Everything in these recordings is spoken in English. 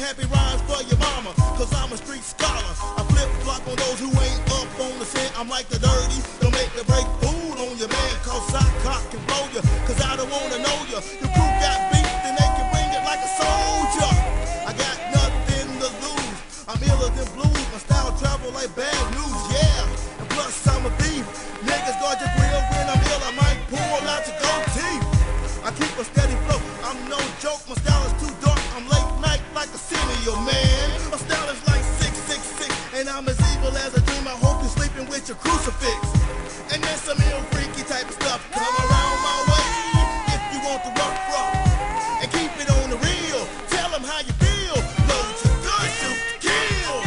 happy rhymes for your mama, cause I'm a street scholar. I flip-flop on those who ain't up on the scent. I'm like the dirty, don't make me break food on your man, cause I cock can blow you, cause I don't wanna know you. Your crew got beef, then they can bring it like a soldier. I got nothing to lose, I'm iller than blues. My style travel like bad news, yeah. And plus I'm a thief, niggas guard your grill when I'm ill. I might pull out your gold teeth. I keep a steady flow, I'm no joke. My style is too dark, I'm late night like a senior man. My style is like 666, and I'm as evil as a dream. I hope you're sleeping with your crucifix. And then some ill freaky type of stuff come around my way. If you want the rough, and keep it on the real, tell them how you feel. Load your gun, shoot, kill.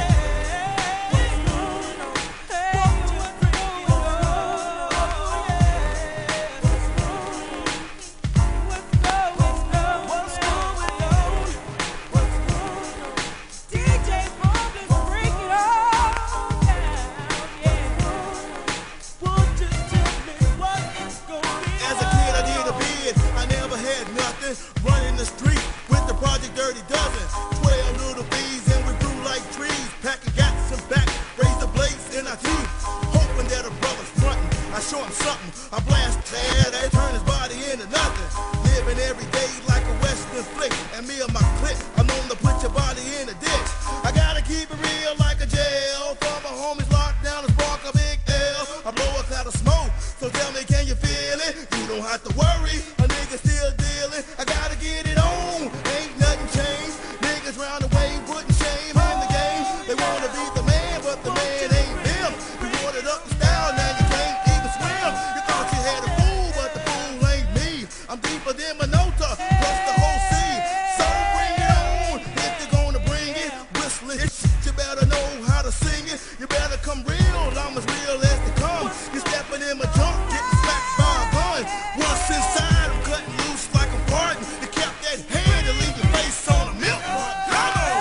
Running the street with the Project Dirty Dozen. 12 little bees and we grew like trees. Packing gats and back, razor blades in our teeth. Hoping that a brother's frontin', I show him something. I blast that, they turn his body into nothing. Living every day like a western flick. And me and my clique, I'm known to put your body in a ditch. I gotta keep it real like a jail. For my homies locked down and spark a big L. I blow a cloud of smoke, so tell me, can you feel it? You don't have to worry, a nigga still dealing. I gotta get it on, ain't nothing changed. Niggas round the way putting shame in the game. They wanna be the man, but the man ain't them. You wanted up the style, now you can't even swim. You thought you had a fool, but the fool ain't me. I'm deeper than Minota, plus the whole sea. So bring it on, if you're gonna bring it. Whistling, you better know how to sing it. You better come real, I'm as real as they come. You stepping in my junk, getting smacked by a gun. Once inside, I'm cutting loose like a pardon. You kept that hand to leave your face on a milk run. Come on!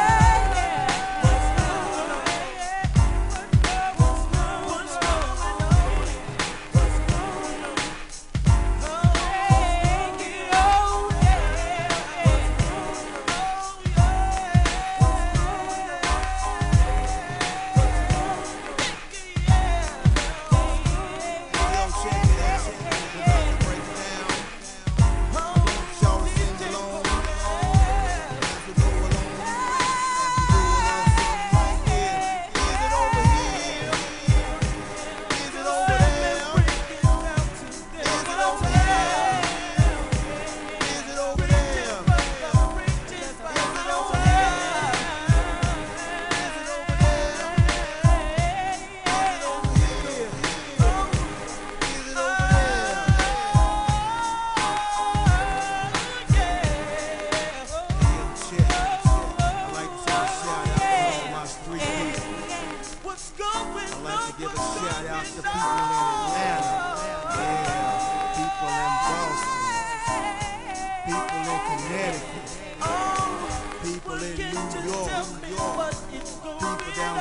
I'd like to give a shout out to people in Atlanta, yeah, people in Boston, people in Connecticut, people in New York, people down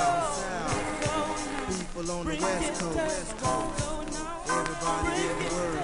south, people on the West Coast, everybody in the world.